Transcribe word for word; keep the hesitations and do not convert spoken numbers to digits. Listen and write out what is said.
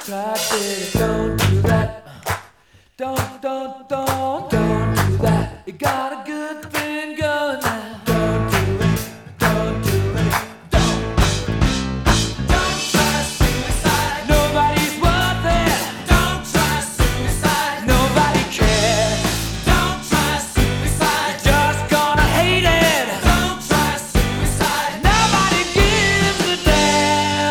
tried it. Don't do that. Don't, don't, don't.